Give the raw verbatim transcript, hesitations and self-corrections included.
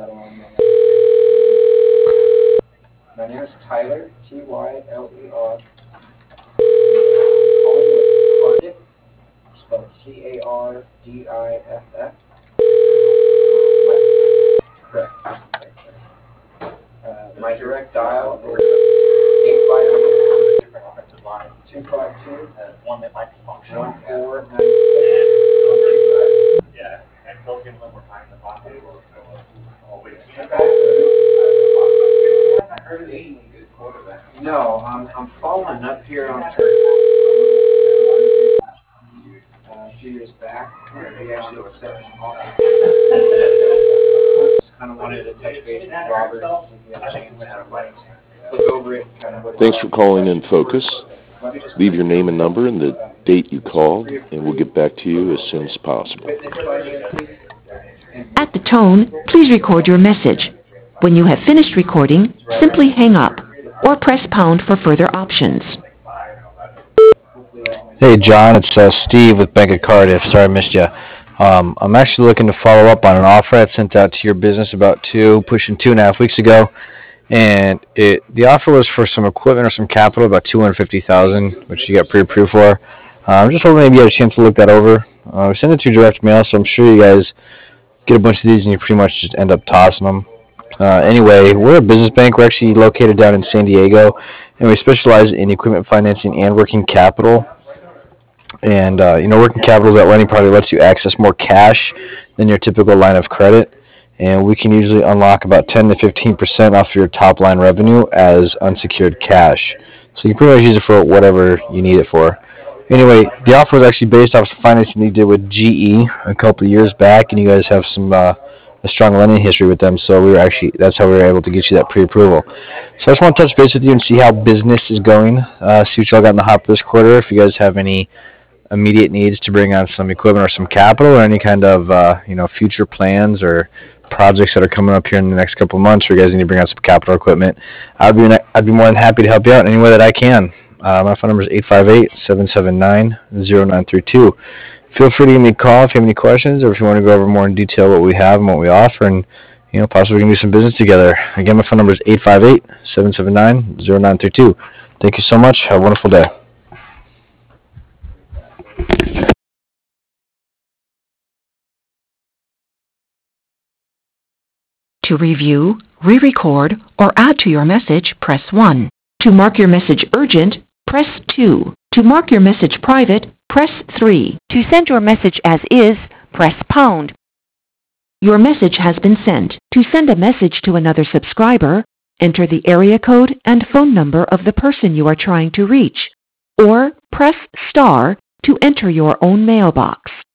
My name is Tyler, T Y L E R. Cardiff, spelled C A R D I F F. Correct. Uh, my direct dial is eight five eight, different offensive line, two five two, uh, one that might be functional. one four nine six. Yeah, and so give a little more time in the pocket. Oh, wait. I heard it ain't a good quarterback. No, I'm, I'm following up here on uh, a few years back where he actually was setting off. Just kind of wanted to touch base with Robert and see if he had a chance to like look over it. Kind of what Thanks for calling in Focus. Leave your name and number and the date you called, and we'll get back to you as soon as possible. At the tone, please record your message. When you have finished recording, simply hang up or press pound for further options. Hey, John, it's uh, Steve with Bank of Cardiff. Sorry I missed you. Um, I'm actually looking to follow up on an offer I sent out to your business about two, pushing two and a half weeks ago. And it the offer was for some equipment or some capital, about two hundred fifty thousand dollars, which you got pre-approved for. Uh, I'm just hoping maybe you had a chance to look that over. Uh, we sent it to direct mail, so I'm sure you guys get a bunch of these and you pretty much just end up tossing them. Uh, anyway, we're a business bank. We're actually located down in San Diego, and we specialize in equipment financing and working capital. And, uh, you know, working capital is that lending product lets you access more cash than your typical line of credit. And we can usually unlock about ten to fifteen percent off your top line revenue as unsecured cash. So you can pretty much use it for whatever you need it for. Anyway, the offer was actually based off some financing you did with G E a couple of years back, and you guys have some uh, a strong lending history with them. So we were actually that's how we were able to get you that pre-approval. So I just want to touch base with you and see how business is going. Uh, see what y'all got in the hopper this quarter. If you guys have any immediate needs to bring on some equipment or some capital, or any kind of uh, you know future plans or projects that are coming up here in the next couple of months, where you guys need to bring out some capital equipment, I'd be I'd be more than happy to help you out in any way that I can. Uh, my phone number is eight five eight, seven seven nine, zero nine three two. Feel free to give me a call if you have any questions, or if you want to go over more in detail what we have and what we offer, and you know possibly we can do some business together. Again, my phone number is eight five eight, seven seven nine, zero nine three two. Thank you so much. Have a wonderful day. To review, re-record, or add to your message, press one. To mark your message urgent, press two. To mark your message private, press three. To send your message as is, press pound. Your message has been sent. To send a message to another subscriber, enter the area code and phone number of the person you are trying to reach, or press star to enter your own mailbox.